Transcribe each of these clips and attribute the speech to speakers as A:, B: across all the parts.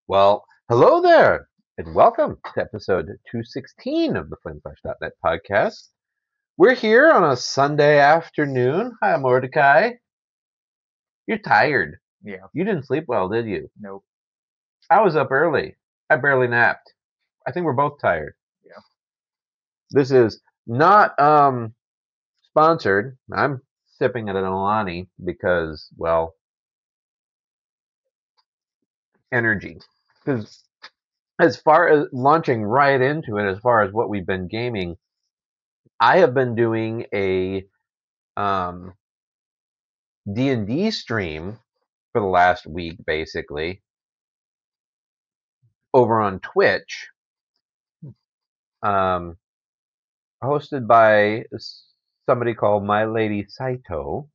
A: Well, hello there, and welcome to episode 216 of the FlameFlash.net podcast. We're here on a Sunday afternoon. Hi, Mordecai. You're tired.
B: Yeah.
A: You didn't sleep well, did you?
B: Nope.
A: I was up early. I barely napped. I think we're both tired.
B: Yeah.
A: This is not sponsored. I'm sipping at an Alani because, well, energy. Because as far as launching right into it, as far as what we've been gaming, I have been doing a um, D&D stream for the last week, basically, over on Twitch, um, hosted by somebody called My Lady Saito.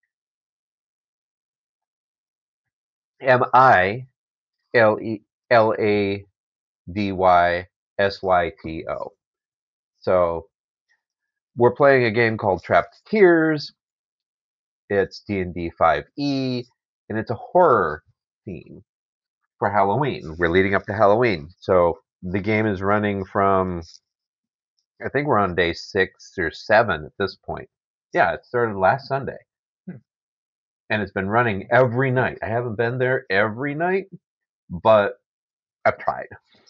A: Miladdysyto. So we're playing a game called Trapped Tears. It's D&D 5e, and it's a horror theme for Halloween. We're leading up to Halloween. So the game is running from, I think we're on day 6 or 7 at this point. Yeah, it started last Sunday.
B: Hmm.
A: And it's been running every night. I haven't been there every night, but I've tried.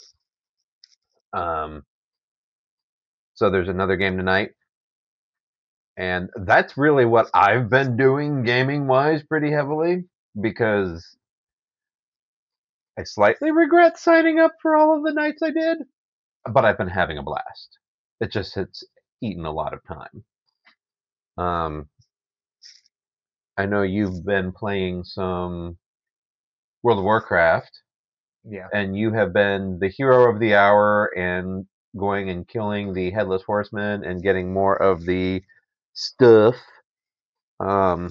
A: Um, so there's another game tonight. And that's really what I've been doing gaming wise pretty heavily because I slightly regret signing up for all of the nights I did, but I've been having a blast. It's eaten a lot of time. I know you've been playing some World of Warcraft,
B: Yeah.
A: and you have been the hero of the hour and going and killing the Headless Horseman and getting more of the stuff. Um,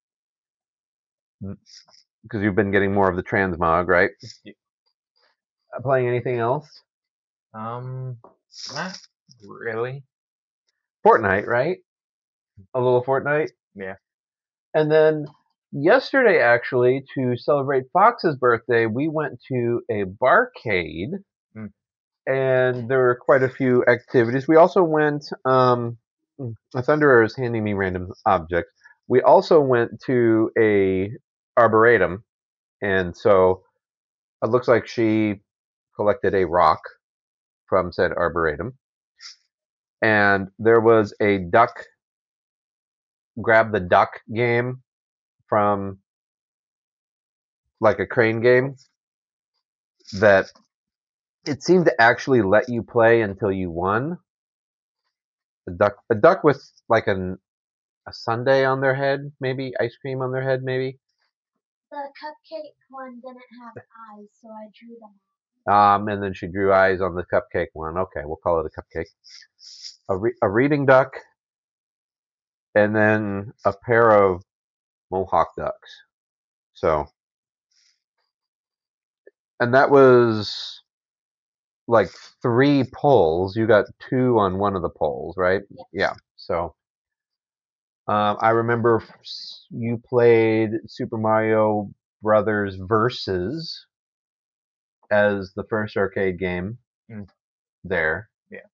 A: because you've been getting more of the transmog, right?
B: Y-
A: Playing anything else?
B: Um. Not really.
A: Fortnite, right? A little Fortnite.
B: Yeah.
A: And then yesterday, actually, to celebrate Fox's birthday, we went to a barcade,
B: Mm.
A: and there were quite a few activities. We also went. A Thunderer is handing me random objects. We also went to a arboretum, and so it looks like she collected a rock from said arboretum. And there was a duck, grab the duck game from like a crane game that it seemed to actually let you play until you won. A duck with like a sundae on their head, maybe ice cream on their head, maybe.
C: The cupcake one didn't have eyes, so I drew them.
A: And then she drew eyes on the cupcake one. Okay, we'll call it a cupcake. A reading duck, and then a pair of mohawk ducks. So, and that was like 3 polls. You got 2 on one of the polls, right?
C: Yes.
A: Yeah. So, I remember you played Super Mario Brothers Versus as the first arcade game
B: Mm.
A: there.
B: Yeah.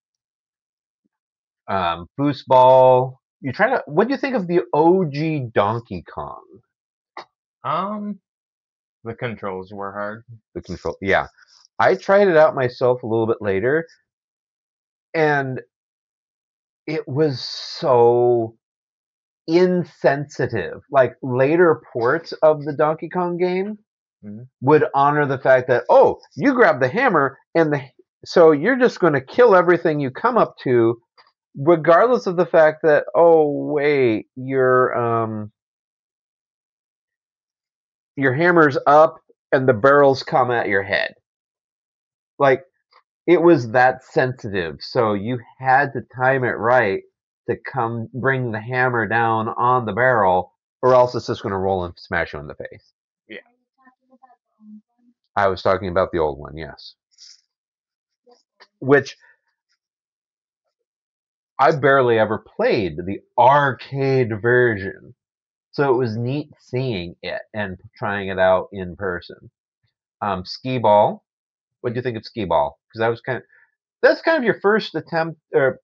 A: Foosball. You try to. What do you think of the OG Donkey Kong?
B: Um. The controls were hard.
A: The control. Yeah, I tried it out myself a little bit later, and it was so insensitive. Like later ports of the Donkey Kong game
B: Mm.
A: would honor the fact that, oh, you grab the hammer and so you're just going to kill everything you come up to, regardless of the fact that, oh wait, your hammer's up and the barrels come at your head. Like it was that sensitive, so you had to time it right to come bring the hammer down on the barrel, or else it's just going to roll and smash you in the face.
B: Yeah.
C: Are you talking about the old one?
A: I was talking about the old one, yes. Which I barely ever played the arcade version. So it was neat seeing it and trying it out in person. Skee ball, What do you think of skee ball? Because that's kind of your first attempt or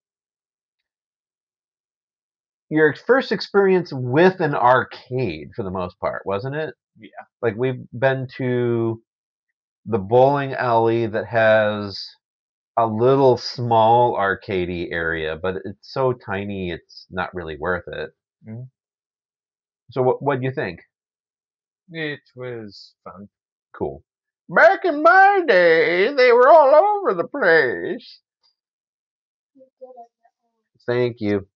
A: your first experience with an arcade for the most part, wasn't it?
B: Yeah.
A: Like we've been to the bowling alley that has a little small arcadey area, but it's so tiny it's not really worth it.
B: Mhm.
A: So what do you think?
B: It was fun.
A: Cool. Back in my day, they were all over the place.
C: You did it.
A: Thank you.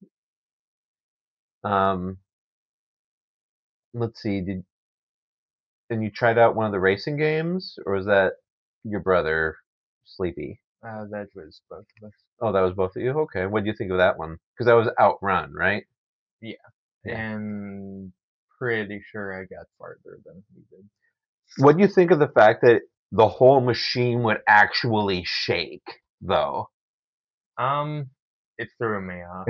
A: Um, let's see. And you tried out one of the racing games, or was that your brother, Sleepy?
B: That was both of us.
A: Oh, that was both of you. Okay. What do you think of that one? Because that was Outrun, right?
B: Yeah.
A: Yeah.
B: And pretty sure I got farther than he did.
A: What do you think of the fact that the whole machine would actually shake, though?
B: It threw me off.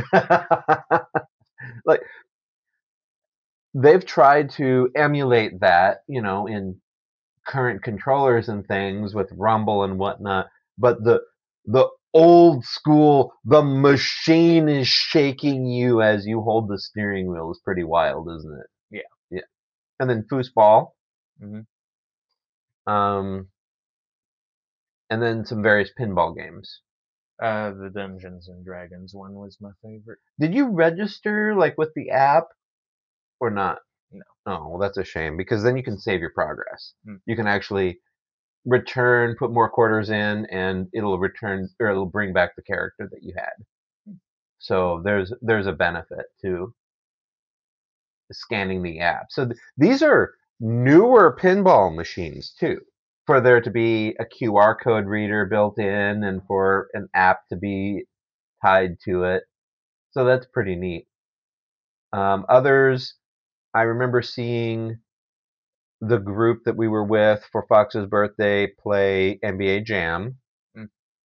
A: Like they've tried to emulate that, in current controllers and things with Rumble and whatnot, but the old school, the machine is shaking you as you hold the steering wheel is pretty wild, isn't it?
B: Yeah.
A: Yeah. And then foosball,
B: hmm
A: um, and then some various pinball games.
B: The Dungeons and Dragons one was my favorite.
A: Did you register like with the app or not?
B: No.
A: Oh, well, that's a shame because then you can save your progress.
B: Hmm.
A: You can actually return, put more quarters in, and it'll return or it'll bring back the character that you had. So there's a benefit to scanning the app. So these are newer pinball machines too. For there to be a QR code reader built in and for an app to be tied to it. So that's pretty neat. Others, I remember seeing the group that we were with for Fox's birthday play NBA Jam.
B: Mm.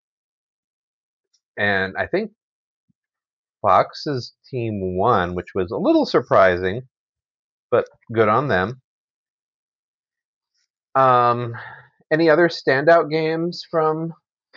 A: And I think Fox's team won, which was a little surprising, but good on them. Any other standout games from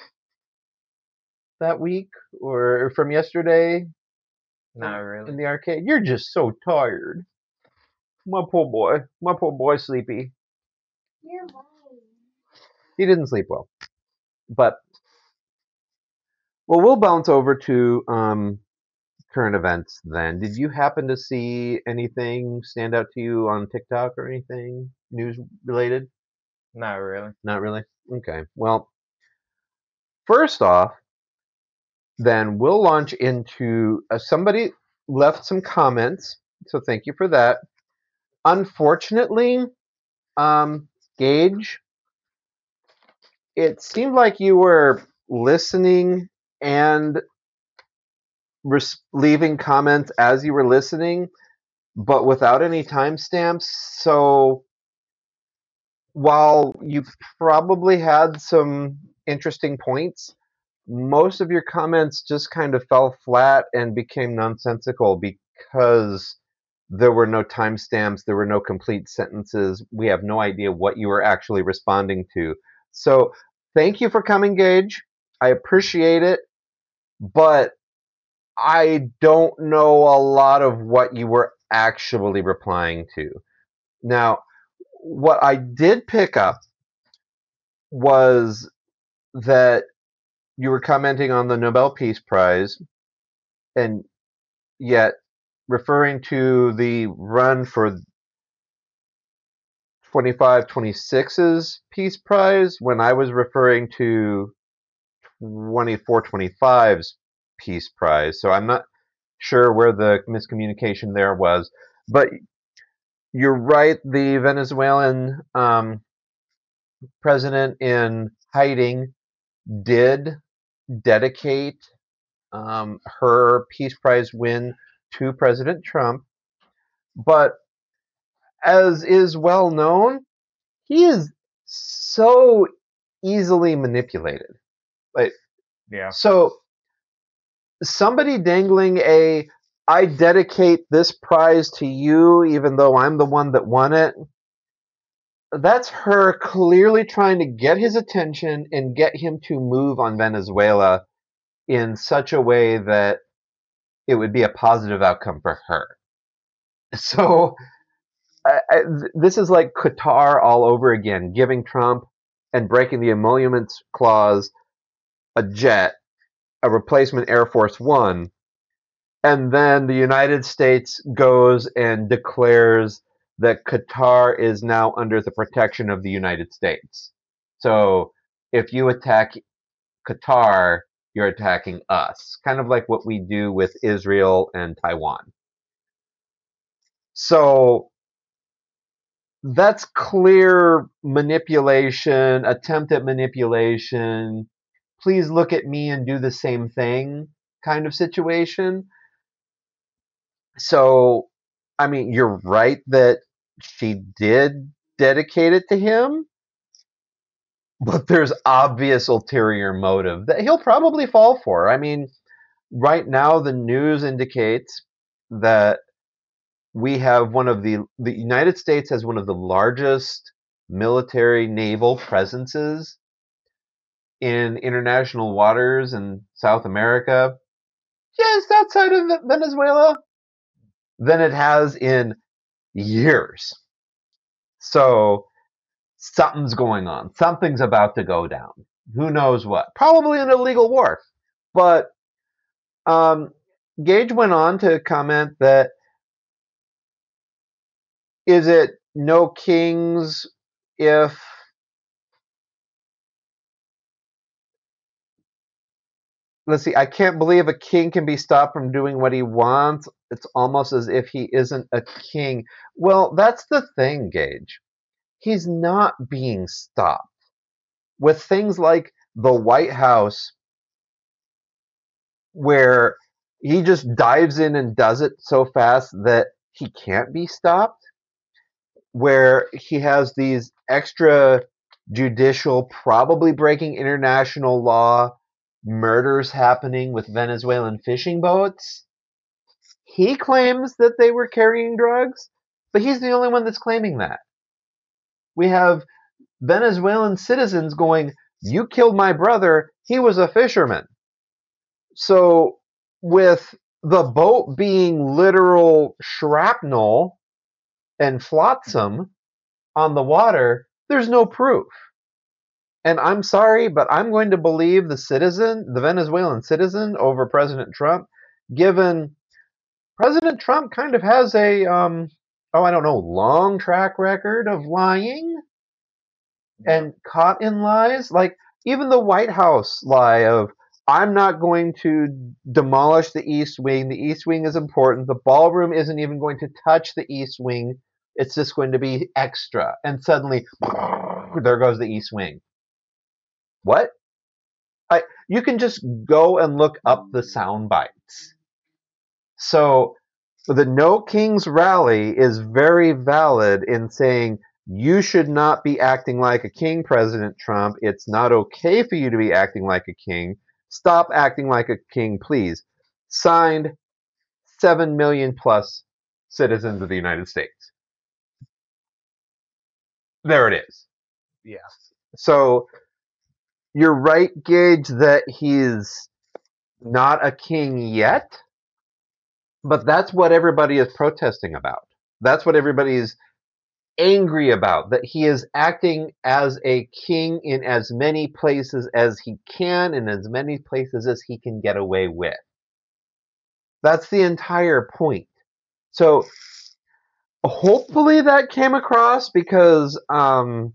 A: that week or from yesterday
B: Not really.
A: in the arcade? You're just so tired. My poor boy, Sleepy.
C: You're lying.
A: He didn't sleep well. But well, we'll bounce over to current events then. Did you happen to see anything stand out to you on TikTok or anything news related?
B: Not really.
A: Not really. Okay. Well, first off, then we'll launch into somebody left some comments, so thank you for that. Unfortunately, Gage, it seemed like you were listening and leaving comments as you were listening, but without any timestamps. So while you probably had some interesting points, most of your comments just kind of fell flat and became nonsensical because there were no timestamps, there were no complete sentences. We have no idea what you were actually responding to. So thank you for coming, Gage. I appreciate it, but I don't know a lot of what you were actually replying to. Now, what I did pick up was that you were commenting on the Nobel Peace Prize, and yet referring to the run for 25-26's Peace Prize when I was referring to 24-25's Peace Prize. So I'm not sure where the miscommunication there was, but you're right. The Venezuelan president in hiding did dedicate her Peace Prize win to President Trump, but as is well known, he is so easily manipulated. Like,
B: Yeah.
A: so somebody dangling I dedicate this prize to you even though I'm the one that won it, that's her clearly trying to get his attention and get him to move on Venezuela in such a way that it would be a positive outcome for her. So this is like Qatar all over again, giving Trump and breaking the emoluments clause a jet, a replacement Air Force One, and then the United States goes and declares that Qatar is now under the protection of the United States. So if you attack Qatar, you're attacking us. Kind of like what we do with Israel and Taiwan. So that's clear manipulation, attempt at manipulation. Please look at me and do the same thing kind of situation. So, I mean, you're right that she did dedicate it to him, but there's obvious ulterior motive that he'll probably fall for. I mean, right now the news indicates that the United States has one of the largest military naval presences in international waters in South America, just outside of Venezuela, than it has in years. So something's going on. Something's about to go down. Who knows what? Probably an illegal war. But um, Gage went on to comment that is it no kings if let's see, I can't believe a king can be stopped from doing what he wants. It's almost as if he isn't a king. Well, that's the thing, Gage. He's not being stopped. With things like the White House, where he just dives in and does it so fast that he can't be stopped, where he has these extra judicial, probably breaking international law, murders happening with Venezuelan fishing boats. He claims that they were carrying drugs, but he's the only one that's claiming that. We have Venezuelan citizens going, "You killed my brother, he was a fisherman." So, with the boat being literal shrapnel and flotsam on the water, there's no proof. And I'm sorry, but I'm going to believe the Venezuelan citizen, over President Trump, given President Trump kind of has a, I don't know, long track record of lying and caught in lies. Like, even the White House lie of, I'm not going to demolish the East Wing. The East Wing is important. The ballroom isn't even going to touch the East Wing. It's just going to be extra. And suddenly, there goes the East Wing. What? You can just go and look up the sound bites. So the No Kings rally is very valid in saying you should not be acting like a king, President Trump. It's not okay for you to be acting like a king. Stop acting like a king, please. Signed, 7 million plus citizens of the United States. There it is.
B: Yeah.
A: So you're right, Gage, that he's not a king yet, but that's what everybody is protesting about. That's what everybody's angry about, that he is acting as a king in as many places as he can, in as many places as he can get away with. That's the entire point. So hopefully that came across, because I'm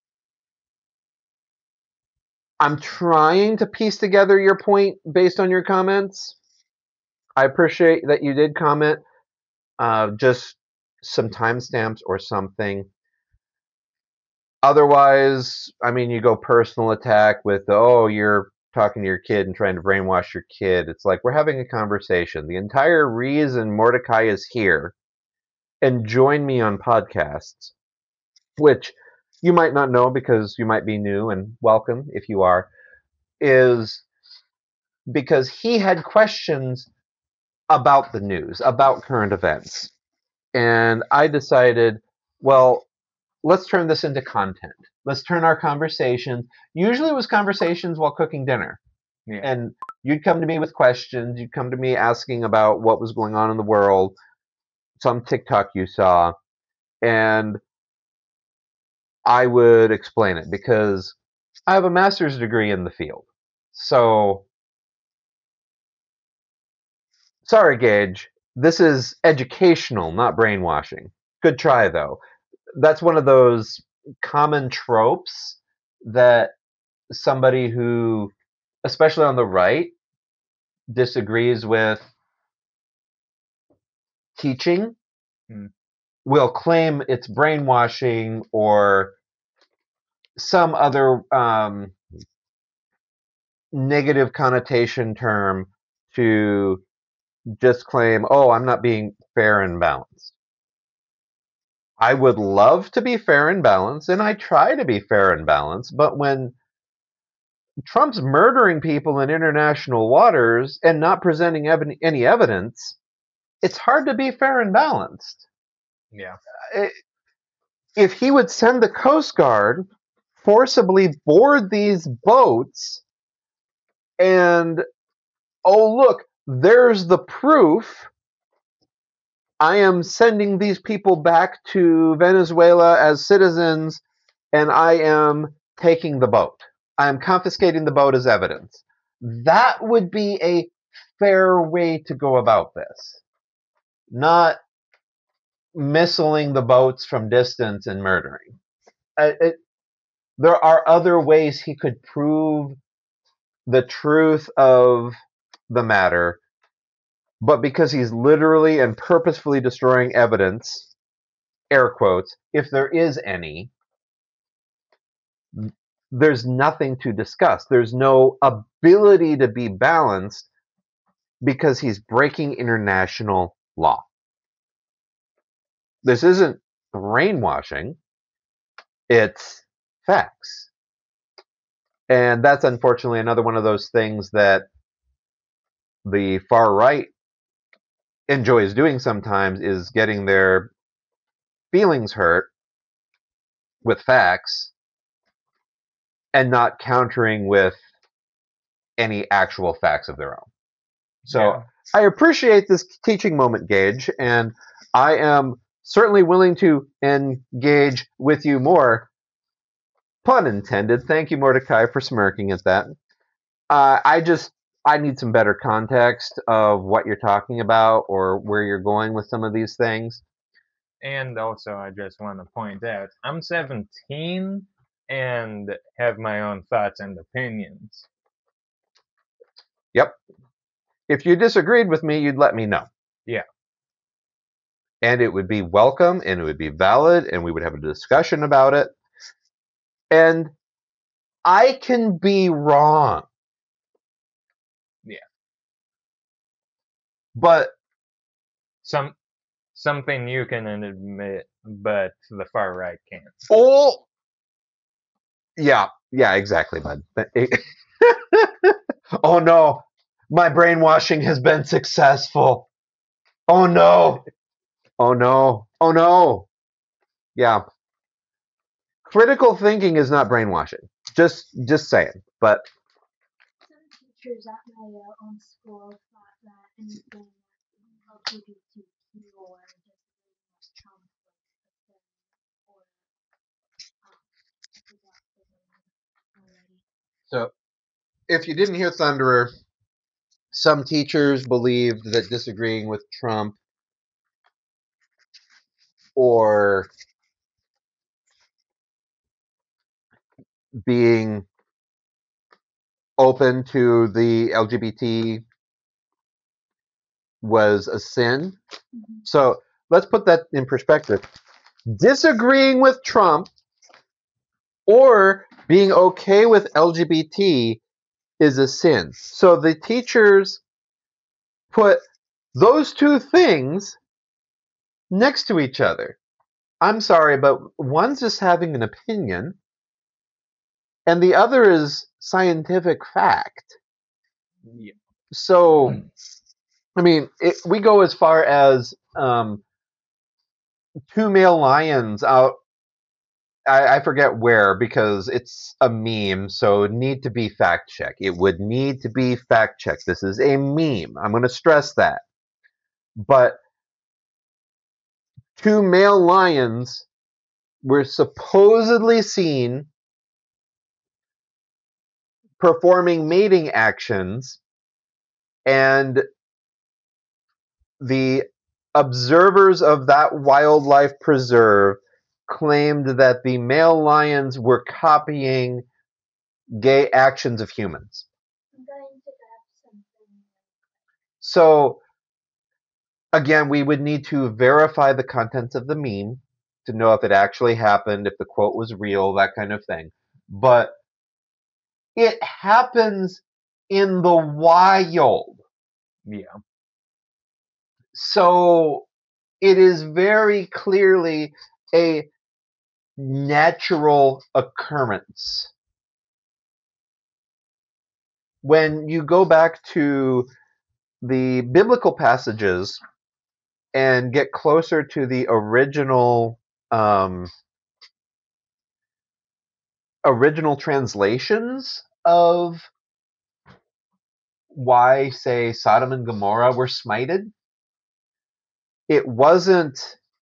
A: trying to piece together your point based on your comments. I appreciate that you did comment. Just some timestamps or something. Otherwise, I mean, you go personal attack with, oh, you're talking to your kid and trying to brainwash your kid. It's like, we're having a conversation. The entire reason Mordecai is here and join me on podcasts, which you might not know because you might be new, and welcome if you are, is because he had questions about the news, about current events. And I decided, well, let's turn this into content. Let's turn our conversations. Usually it was conversations while cooking dinner.
B: Yeah.
A: And you'd come to me with questions. You'd come to me asking about what was going on in the world, some TikTok you saw, and I would explain it because I have a master's degree in the field. So, sorry, Gage. This is educational, not brainwashing. Good try, though. That's one of those common tropes that somebody who, especially on the right, disagrees with teaching
B: Hmm.
A: will claim it's brainwashing or some other negative connotation term to just claim, oh, I'm not being fair and balanced. I would love to be fair and balanced, and I try to be fair and balanced, but when Trump's murdering people in international waters and not presenting any evidence, it's hard to be fair and balanced.
B: Yeah.
A: If he would send the Coast Guard, forcibly board these boats, and oh, look, there's the proof. I am sending these people back to Venezuela as citizens, and I am taking the boat. I am confiscating the boat as evidence. That would be a fair way to go about this, not missiling the boats from distance and murdering. There are other ways he could prove the truth of the matter, but because he's literally and purposefully destroying evidence, air quotes, if there is any, there's nothing to discuss. There's no ability to be balanced because he's breaking international law. This isn't brainwashing, it's facts. And that's unfortunately another one of those things that the far right enjoys doing sometimes, is getting their feelings hurt with facts and not countering with any actual facts of their own. So
B: Yeah.
A: I appreciate this teaching moment, Gage, and I am certainly willing to engage with you more. Pun intended. Thank you, Mordecai, for smirking at that. I need some better context of what you're talking about or where you're going with some of these things.
B: And also, I just want to point out, I'm 17 and have my own thoughts and opinions.
A: Yep. If you disagreed with me, you'd let me know.
B: Yeah.
A: And it would be welcome and it would be valid and we would have a discussion about it. And I can be wrong.
B: Yeah.
A: But
B: Something you can admit, but the far right can't.
A: oh, yeah, exactly, bud. Oh no, my brainwashing has been successful. Oh no. Oh no. Oh no. Yeah. Critical thinking is not brainwashing. Just saying. But
C: Some teachers at my own school thought that anything LGBTQ or disagreeing with Trump was a sin, or I forgot the word already.
A: so if you didn't hear Thunderer, some teachers believed that disagreeing with Trump or being open to the LGBT was a sin.
C: Mhm.
A: So let's put that in perspective. Disagreeing with Trump or being okay with LGBT is a sin. So the teachers put those two things next to each other. I'm sorry, but one's just having an opinion, and the other is scientific fact.
B: Yeah.
A: So, I mean, we go as far as two male lions out I forget where because it's a meme, so it need to be fact checked. It would need to be fact checked. This is a meme. I'm going to stress that. But two male lions were supposedly seen performing mating actions, and the observers of that wildlife preserve claimed that the male lions were copying gay actions of humans.
C: I'm going to grab something.
A: So, again, we would need to verify the contents of the meme to know if it actually happened, if the quote was real, that kind of thing. But it happens in the wild.
B: Yeah.
A: So it is very clearly a natural occurrence. When you go back to the biblical passages and get closer to the original translations of why, say, Sodom and Gomorrah were smited, it wasn't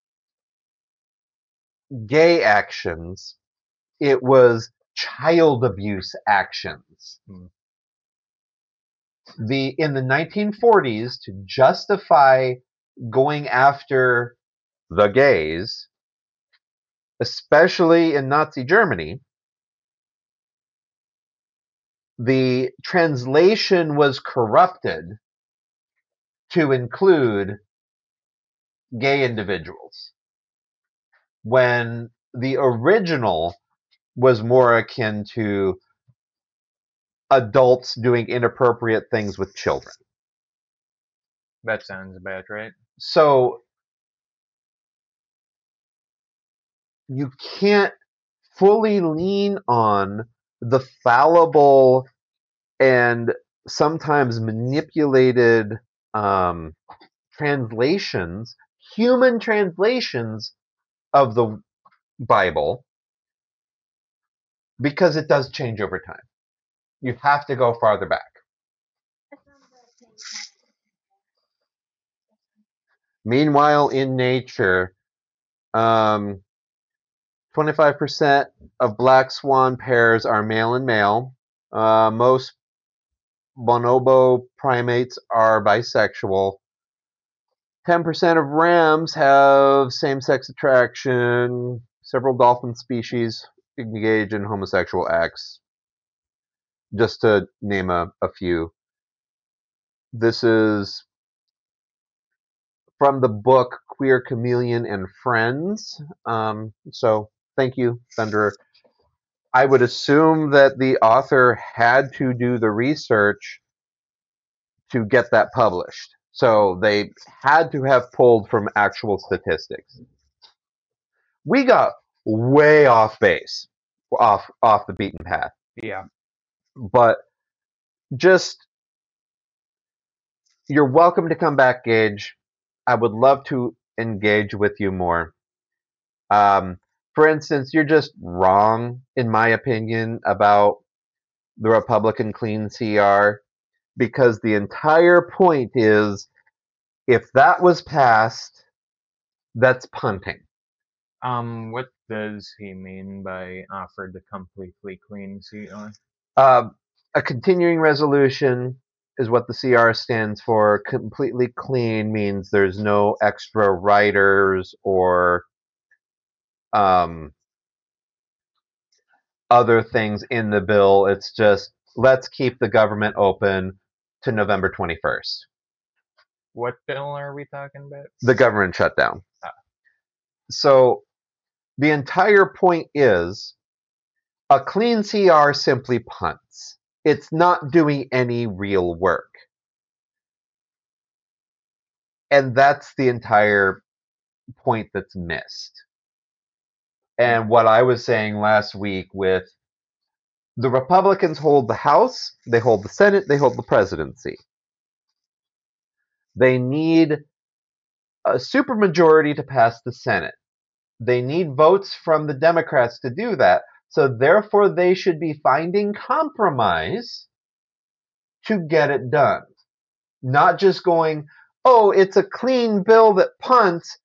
A: gay actions, it was child abuse actions.
B: Hmm.
A: In the 1940s, to justify going after the gays, especially in Nazi Germany, the translation was corrupted to include gay individuals, when the original was more akin to adults doing inappropriate things with children.
B: That sounds about right.
A: So you can't fully lean on the fallible and sometimes manipulated translations, human translations of the Bible, because it does change over time. You have to go farther back.
C: I found the page.
A: Meanwhile, in nature, 25% of black swan pairs are male and male. Most bonobo primates are bisexual. 10% of rams have same-sex attraction. Several dolphin species engage in homosexual acts. Just to name a few. This is from the book Queer Chameleon and Friends. So thank you, Thunderer. I would assume that the author had to do the research to get that published. So they had to have pulled from actual statistics. We got way off base, off the beaten path.
B: Yeah.
A: But just, you're welcome to come back, Gage. I would love to engage with you more. For instance, you're just wrong, in my opinion, about the Republican Clean CR, because the entire point is, if that was passed, that's punting.
B: What does he mean by offered the completely clean CR?
A: A continuing resolution is what the CR stands for. Completely clean means there's no extra riders or other things in the bill. It's just, let's keep the government open to November 21st.
B: What bill are we talking about?
A: The government shutdown.
B: Ah.
A: So the entire point is, a clean CR simply punts. It's not doing any real work. And that's the entire point that's missed. And what I was saying last week with the Republicans hold the House, they hold the Senate, they hold the presidency. They need a supermajority to pass the Senate. They need votes from the Democrats to do that. So therefore, they should be finding compromise to get it done. Not just going, oh, it's a clean bill that punts,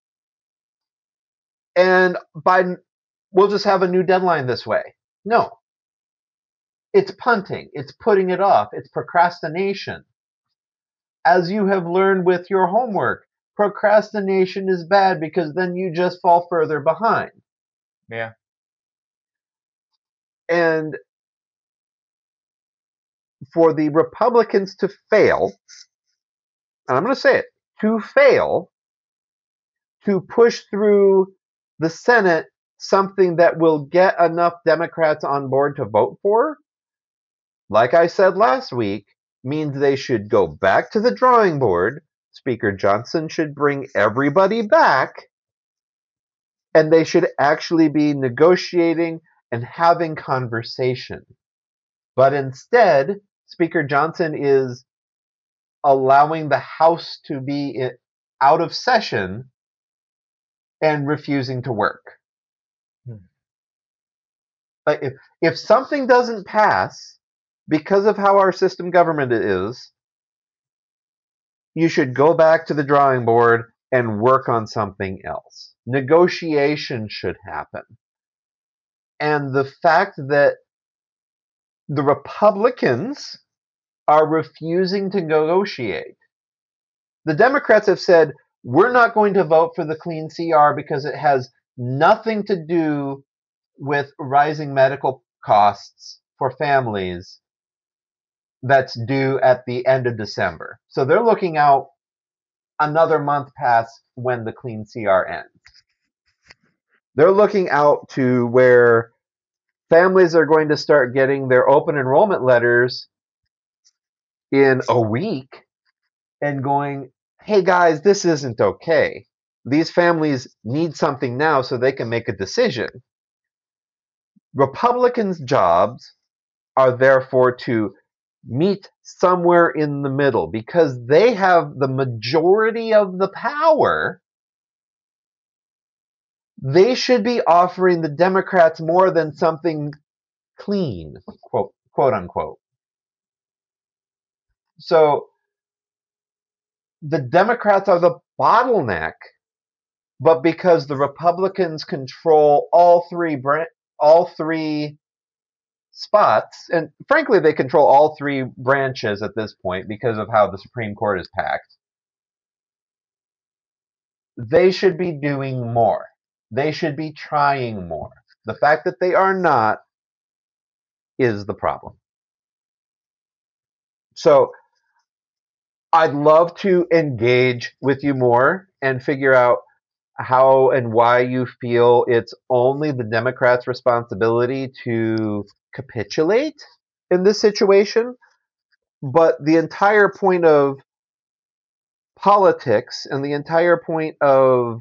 A: and we'll just have a new deadline this way. No. It's punting. It's putting it off. It's procrastination. As you have learned with your homework, procrastination is bad because then you just fall further behind.
B: Yeah.
A: And for the Republicans to fail, and I'm going to say it, to fail to push through the Senate something that will get enough Democrats on board to vote for, like I said last week, means they should go back to the drawing board. Speaker Johnson should bring everybody back, and they should actually be negotiating and having conversation. But instead, Speaker Johnson is allowing the House to be out of session and refusing to work. Like if something doesn't pass because of how our system government is, you should go back to the drawing board and work on something else. Negotiation should happen. And the fact that the Republicans are refusing to negotiate. The Democrats have said, we're not going to vote for the clean CR because it has nothing to do with rising medical costs for families that's due at the end of December. So they're looking out another month past when the clean CR ends. They're looking out to where families are going to start getting their open enrollment letters in a week and going, hey guys, this isn't okay. These families need something now so they can make a decision. Republicans' jobs are therefore to meet somewhere in the middle because they have the majority of the power. They should be offering the Democrats more than something clean, quote unquote. So the Democrats are the bottleneck, but because the Republicans control all three spots, and frankly, they control all three branches at this point because of how the Supreme Court is packed, they should be doing more. They should be trying more. The fact that they are not is the problem. So I'd love to engage with you more and figure out how and why you feel it's only the Democrats' responsibility to capitulate in this situation. But the entire point of politics and the entire point of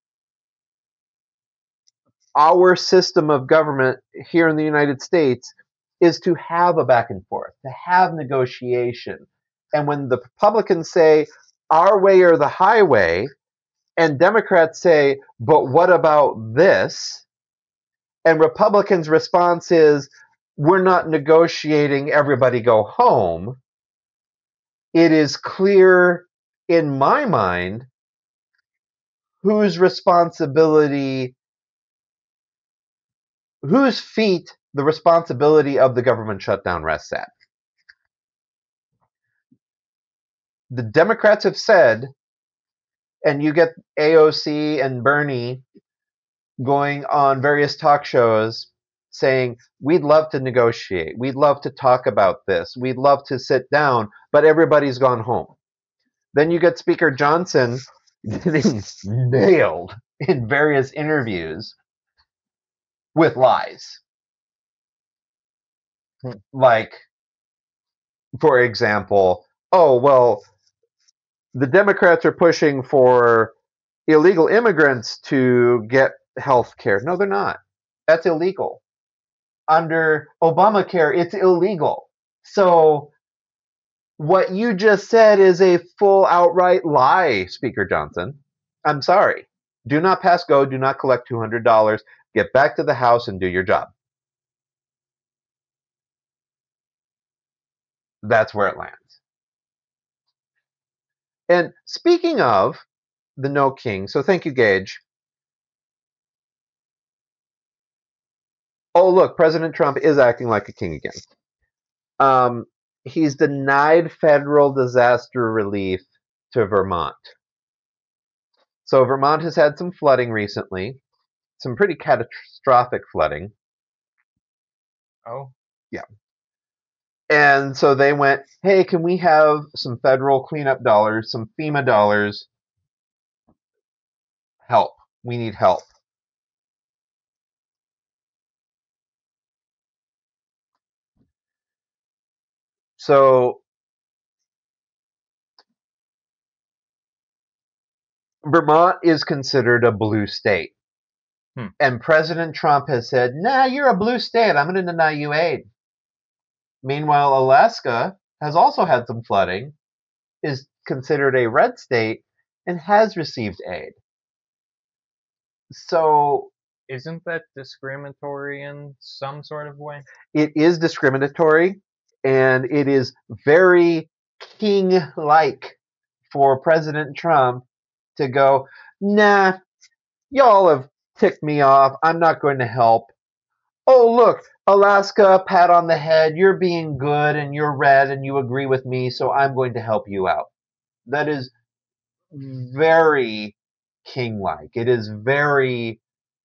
A: our system of government here in the United States is to have a back and forth, to have negotiation. And when the Republicans say our way or the highway, and Democrats say, but what about this? And Republicans' response is, we're not negotiating, everybody go home. It is clear in my mind whose responsibility, whose feet the responsibility of the government shutdown rests at. The Democrats have said, and you get AOC and Bernie going on various talk shows saying, we'd love to negotiate, we'd love to talk about this, we'd love to sit down, but everybody's gone home. Then you get Speaker Johnson getting nailed in various interviews with lies. Like, for example, oh, well, the Democrats are pushing for illegal immigrants to get health care. No, they're not. That's illegal. Under Obamacare, it's illegal. So what you just said is a full outright lie, Speaker Johnson. I'm sorry. Do not pass go. Do not collect $200. Get back to the house and do your job. That's where it lands. And speaking of the no king, so thank you, Gage. Oh, look, President Trump is acting like a king again. He's denied federal disaster relief to Vermont. So Vermont has had some flooding recently, some pretty catastrophic flooding.
B: Oh,
A: Yeah. And so they went, hey, can we have some federal cleanup dollars, some FEMA dollars? Help. We need help. So Vermont is considered a blue state. And President Trump has said, nah, you're a blue state. I'm going to deny you aid. Meanwhile, Alaska has also had some flooding, is considered a red state, and has received aid. So
B: isn't that discriminatory in some sort of way?
A: It is discriminatory, and it is very king-like for President Trump to go, nah, y'all have ticked me off. I'm not going to help. Oh, look, Alaska, pat on the head. You're being good, and you're red, and you agree with me, so I'm going to help you out. That is very king-like. It is very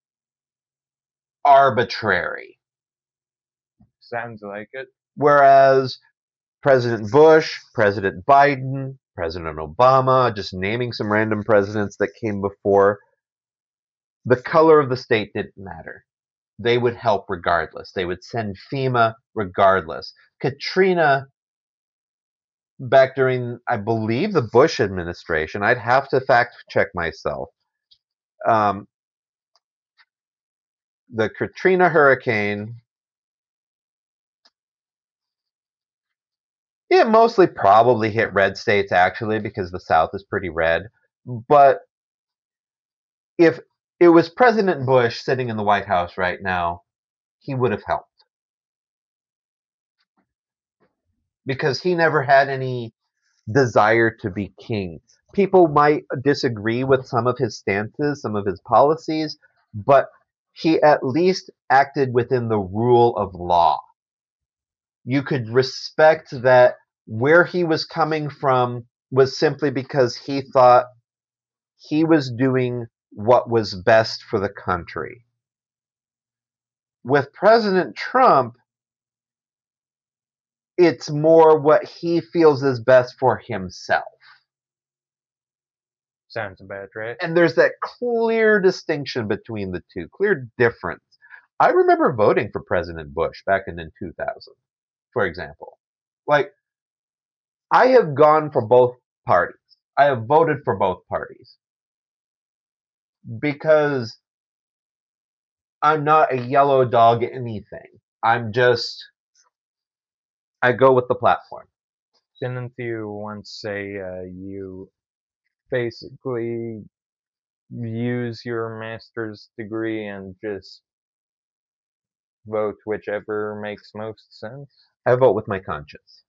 A: arbitrary.
B: Sounds like it.
A: Whereas President Bush, President Biden, President Obama, just naming some random presidents that came before, the color of the state didn't matter. They would help regardless. They would send FEMA regardless. Katrina, back during, I believe, the Bush administration, I'd have to fact check myself. The Katrina hurricane, it mostly probably hit red states actually because the South is pretty red. But if it was President Bush sitting in the White House right now, he would have helped. Because he never had any desire to be king. People might disagree with some of his stances, some of his policies, but he at least acted within the rule of law. You could respect that where he was coming from was simply because he thought he was doing what was best for the country. With President Trump, it's more what he feels is best for himself.
B: Sounds about right.
A: And there's that clear distinction between the two, clear difference. I remember voting for President Bush back in 2000, for example. Like, I have gone for both parties. I have voted for both parties. Because I'm not a yellow dog anything. I go with the platform.
B: Didn't you once say you basically use your master's degree and just vote whichever makes most sense?
A: I vote with my conscience.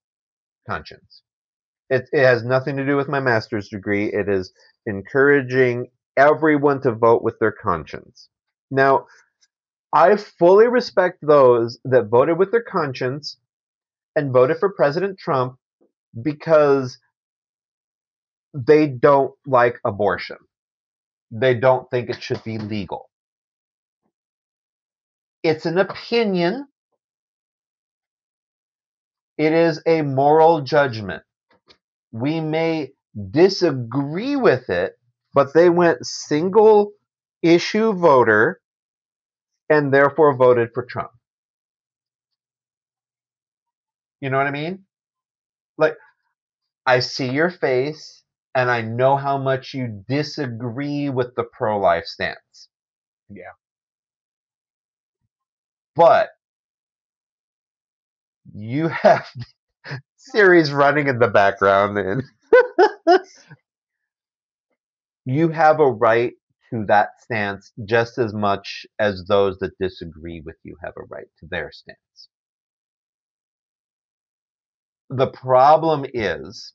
A: It has nothing to do with my master's degree. It is encouraging everyone to vote with their conscience. Now, I fully respect those that voted with their conscience and voted for President Trump because they don't like abortion. They don't think it should be legal. It's an opinion. It is a moral judgment. We may disagree with it, but they went single issue voter and therefore voted for Trump. You know what I mean? Like, I see your face and I know how much you disagree with the pro-life stance.
B: Yeah.
A: But you have series running in the background and you have a right to that stance just as much as those that disagree with you have a right to their stance. The problem is,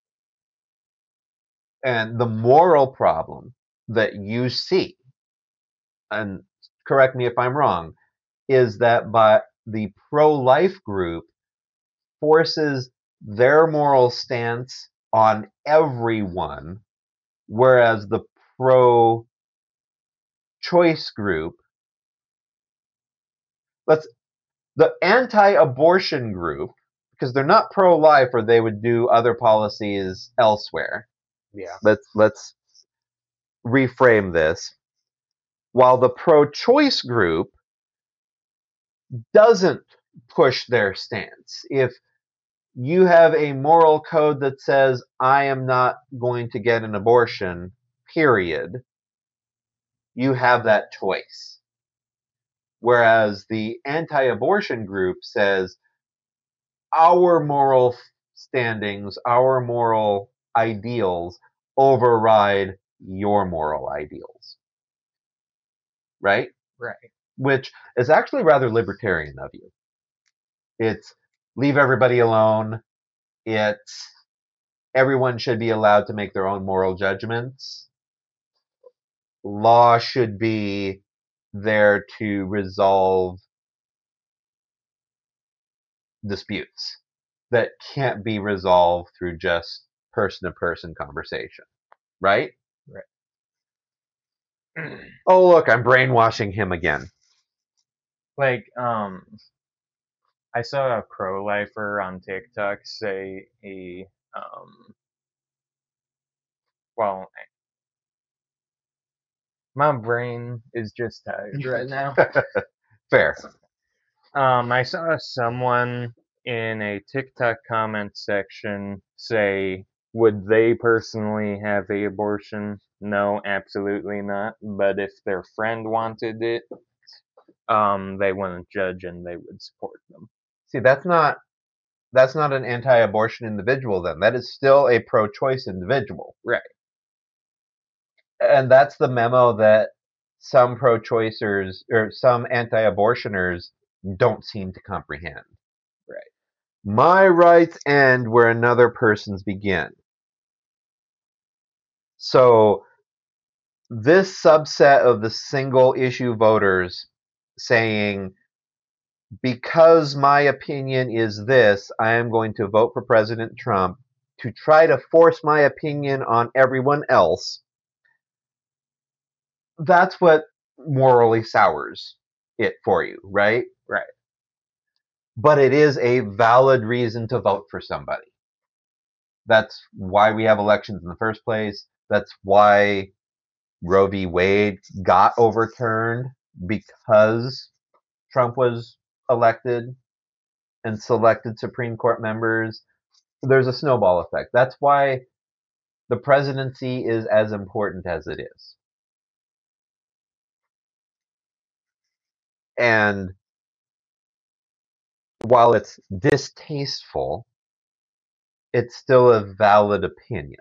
A: and the moral problem that you see, and correct me if I'm wrong, is that by the pro-life group forces their moral stance on everyone, whereas the pro-choice group, the anti-abortion group, because they're not pro-life or they would do other policies elsewhere.
B: Yeah.
A: Let's reframe this. While the pro-choice group doesn't push their stance. If you have a moral code that says, I am not going to get an abortion, period, you have that choice. Whereas the anti-abortion group says, our moral standings, our moral ideals override your moral ideals. Right?
B: Right.
A: Which is actually rather libertarian of you. It's leave everybody alone. It's everyone should be allowed to make their own moral judgments. Law should be there to resolve disputes that can't be resolved through just person-to-person conversation. Right?
B: Right.
A: Oh, look, I'm brainwashing him again.
B: Like, I saw a pro-lifer on TikTok say well, my brain is just tired right now.
A: Fair.
B: I saw someone in a TikTok comment section say, would they personally have an abortion? No, absolutely not. But if their friend wanted it, they wouldn't judge and they would support them.
A: See, that's not an anti-abortion individual then. That is still a pro-choice individual.
B: Right.
A: And that's the memo that some pro-choicers or some anti-abortioners don't seem to comprehend.
B: Right.
A: My rights end where another person's begin. So this subset of the single issue voters saying, because my opinion is this, I am going to vote for President Trump to try to force my opinion on everyone else, that's what morally sours it for you, right?
B: Right.
A: But it is a valid reason to vote for somebody. That's why we have elections in the first place. That's why Roe v. Wade got overturned, because Trump was elected and selected Supreme Court members. There's a snowball effect. That's why the presidency is as important as it is. And while it's distasteful, it's still a valid opinion.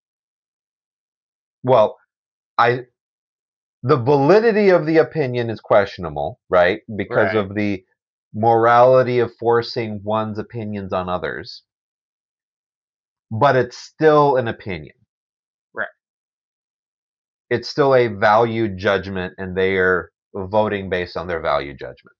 A: Well, the validity of the opinion is questionable, right? Because
B: Right.
A: of the morality of forcing one's opinions on others. But it's still an opinion.
B: Right.
A: It's still a value judgment, and they are voting based on their value judgment.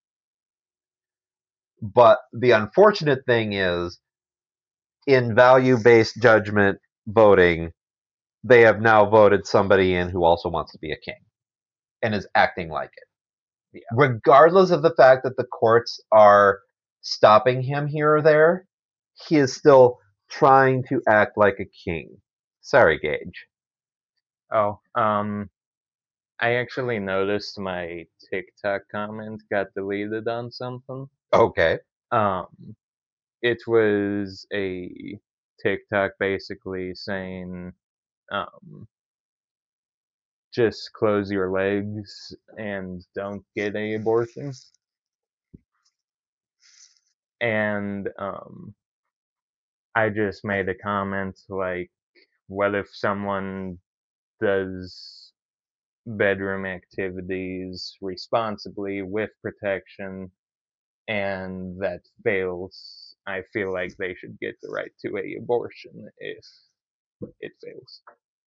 A: But the unfortunate thing is, in value-based judgment voting, they have now voted somebody in who also wants to be a king and is acting like it.
B: Yeah.
A: Regardless of the fact that the courts are stopping him here or there, he is still trying to act like a king. Sorry, Gage.
B: Oh, I actually noticed my TikTok comment got deleted on something.
A: Okay.
B: It was a TikTok basically saying, just close your legs and don't get a abortion. And I just made a comment like, what if someone does bedroom activities responsibly with protection, and that fails, I feel like they should get the right to a abortion if it fails.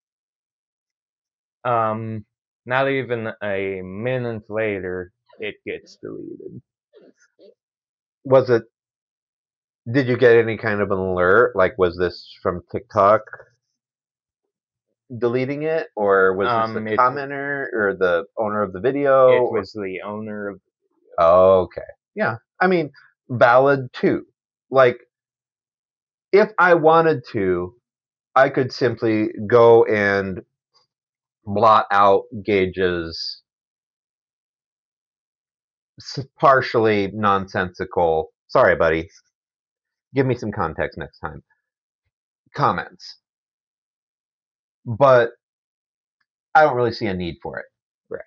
B: Not even a minute later, it gets deleted.
A: Was it? Did you get any kind of an alert? Like, was this from TikTok deleting it, or was this the commenter or the owner of the video?
B: It was the owner of.
A: Oh, okay. Yeah. I mean, valid too. Like, if I wanted to, I could simply go and blot out Gage's partially nonsensical, sorry, buddy, give me some context next time, comments. But I don't really see a need for it.
B: Right.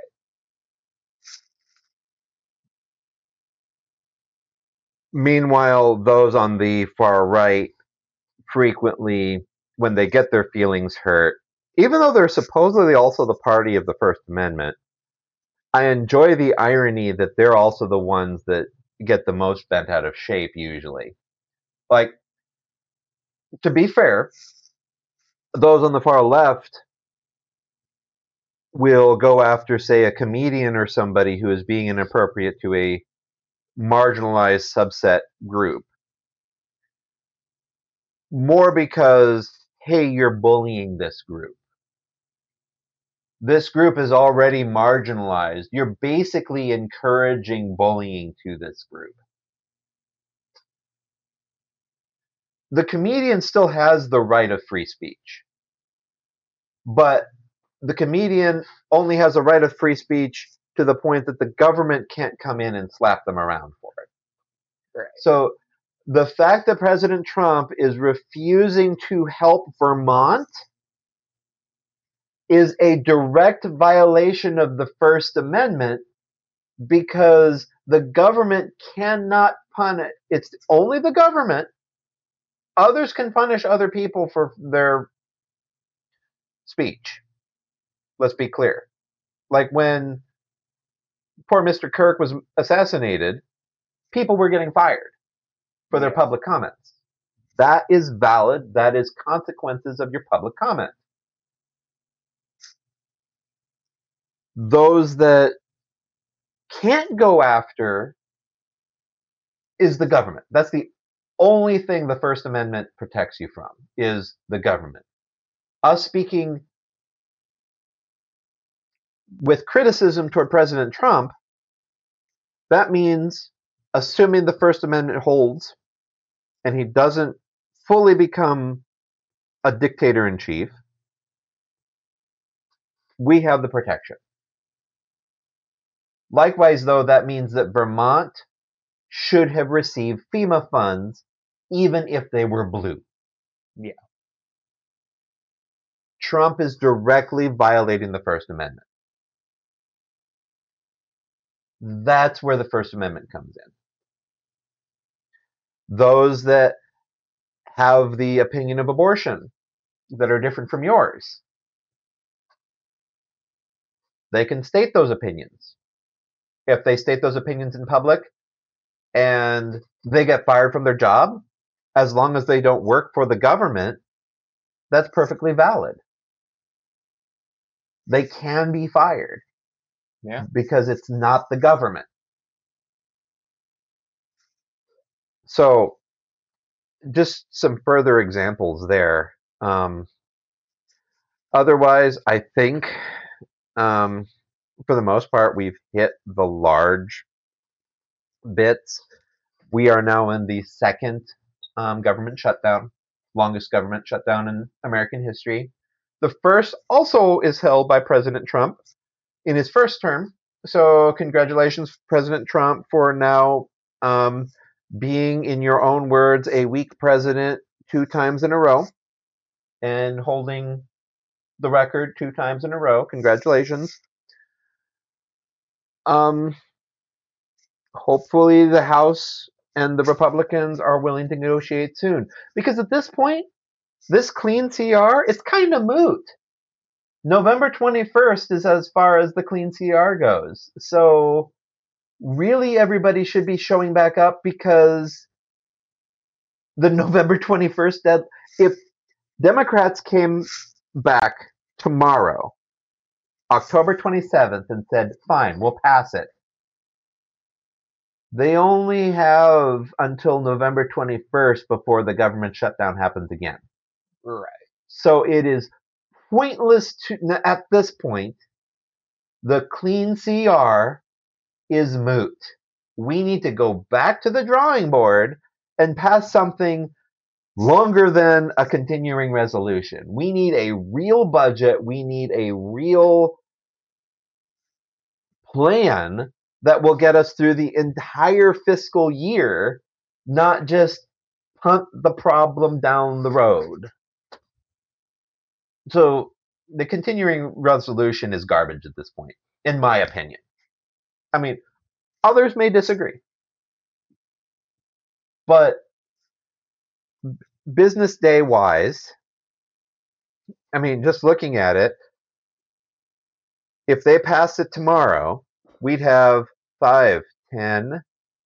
A: Meanwhile, those on the far right frequently, when they get their feelings hurt, even though they're supposedly also the party of the First Amendment, I enjoy the irony that they're also the ones that get the most bent out of shape usually. Like, to be fair, those on the far left will go after, say, a comedian or somebody who is being inappropriate to a marginalized subset group. More because, hey, you're bullying this group. This group is already marginalized. You're basically encouraging bullying to this group. The comedian still has the right of free speech. But the comedian only has a right of free speech to the point that the government can't come in and slap them around for it.
B: Right.
A: So the fact that President Trump is refusing to help Vermont is a direct violation of the First Amendment, because the government cannot punish. It's only the government. Others can punish other people for their speech. Let's be clear. Like when poor Mr. Kirk was assassinated, people were getting fired for their public comments. That is valid. That is consequences of your public comment. Those that can't go after is the government. That's the only thing the First Amendment protects you from, is the government. Us speaking with criticism toward President Trump, that means, assuming the First Amendment holds and he doesn't fully become a dictator in chief, we have the protection. Likewise, though, that means that Vermont should have received FEMA funds even if they were blue.
B: Yeah.
A: Trump is directly violating the First Amendment. That's where the First Amendment comes in. Those that have the opinion of abortion that are different from yours, they can state those opinions. If they state those opinions in public and they get fired from their job, as long as they don't work for the government, that's perfectly valid. They can be fired.
B: Yeah.
A: Because it's not the government. So, just some further examples there. Otherwise, I think, for the most part, we've hit the large bits. We are now in the second government shutdown, longest government shutdown in American history. The first also is held by President Trump in his first term. So congratulations, President Trump, for now being, in your own words, a weak president 2 times in a row and holding the record 2 times in a row. Congratulations. Hopefully the House and the Republicans are willing to negotiate soon. Because at this point, this clean CR, it's kind of moot. November 21st is as far as the Clean CR goes. So really everybody should be showing back up because the November 21st if Democrats came back tomorrow, October 27th, and said, fine, we'll pass it, they only have until November 21st before the government shutdown happens again.
B: Right.
A: So it is pointless at this point. The Clean CR is moot. We need to go back to the drawing board and pass something longer than a continuing resolution. We need a real budget. We need a real plan that will get us through the entire fiscal year, not just punt the problem down the road. So the continuing resolution is garbage at this point, in my opinion. I mean, others may disagree. But business day wise, I mean, just looking at it, if they pass it tomorrow, we'd have 5, 10,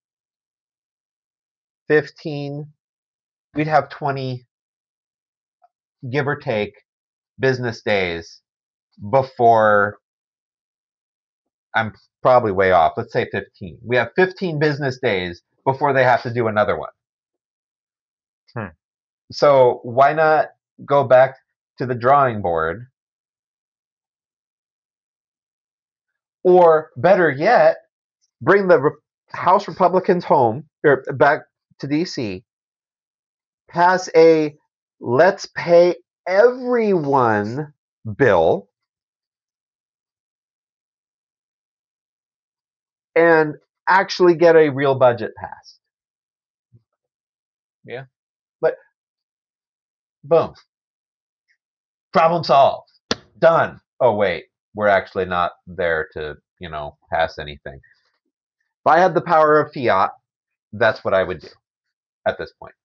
A: 15, we'd have 20, give or take, business days before, I'm probably way off, let's say 15. We have 15 business days before they have to do another one. So why not go back to the drawing board? Or better yet, bring the House Republicans home, or back to DC, pass a let's pay everyone bill, and actually get a real budget passed.
B: Yeah.
A: But boom. Problem solved. Done. Oh wait, we're actually not there to, pass anything. If I had the power of fiat, that's what I would do at this point.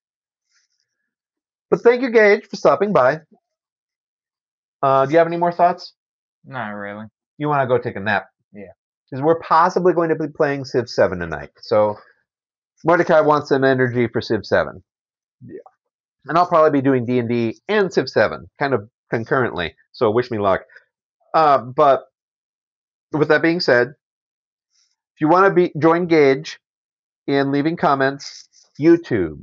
A: But thank you, Gage, for stopping by. Do you have any more thoughts?
B: Not really.
A: You want to go take a nap?
B: Yeah.
A: Because we're possibly going to be playing Civ 7 tonight. So Mordecai wants some energy for Civ 7.
B: Yeah.
A: And I'll probably be doing D&D and Civ 7 kind of concurrently. So wish me luck. But with that being said, if you want to join Gage in leaving comments, YouTube,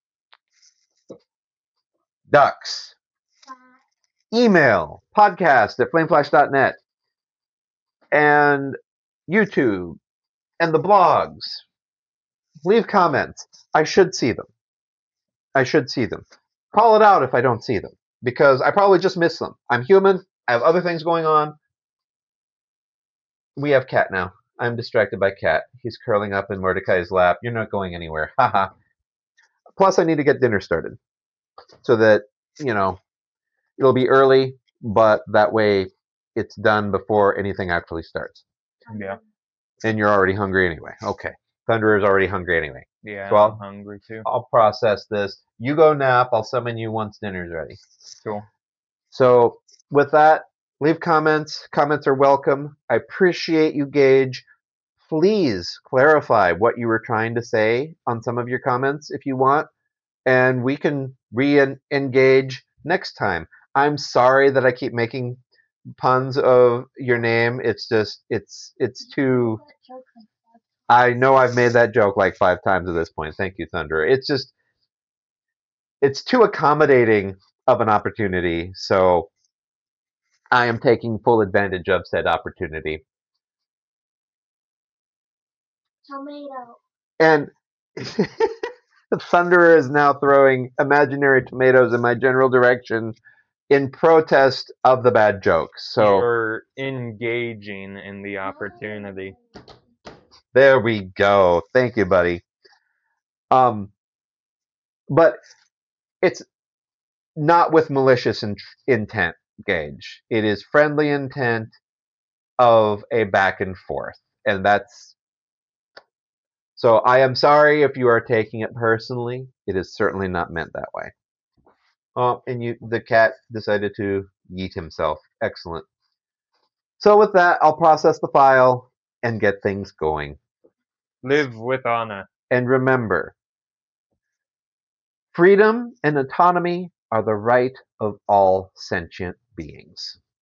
A: Ducks, email, podcast@flameflash.net, and YouTube, and the blogs. Leave comments. I should see them. Call it out if I don't see them, because I probably just miss them. I'm human. I have other things going on. We have Cat now. I'm distracted by Cat. He's curling up in Mordecai's lap. You're not going anywhere. Haha. Plus, I need to get dinner started so that, it'll be early, but that way it's done before anything actually starts.
B: Yeah.
A: And you're already hungry anyway. Okay. Thunderer is already hungry anyway.
B: Yeah,
A: So
B: I'm hungry too.
A: I'll process this. You go nap. I'll summon you once dinner's ready.
B: Cool.
A: So with that, leave comments. Comments are welcome. I appreciate you, Gage. Please clarify what you were trying to say on some of your comments if you want, and we can re-engage next time. I'm sorry that I keep making puns of your name. It's just, it's too... I know I've made that joke like 5 times at this point. Thank you, Thunderer. It's too accommodating of an opportunity, so I am taking full advantage of said opportunity.
C: Tomato.
A: And Thunderer is now throwing imaginary tomatoes in my general direction in protest of the bad jokes. So
B: you're engaging in the opportunity.
A: There we go. Thank you, buddy. But it's not with malicious intent, Gage. It is friendly intent of a back and forth, and that's... So I am sorry if you are taking it personally. It is certainly not meant that way. Oh, and the cat decided to yeet himself Excellent. So with that, I'll process the file and get things going.
B: Live with honor.
A: And remember, freedom and autonomy are the right of all sentient beings.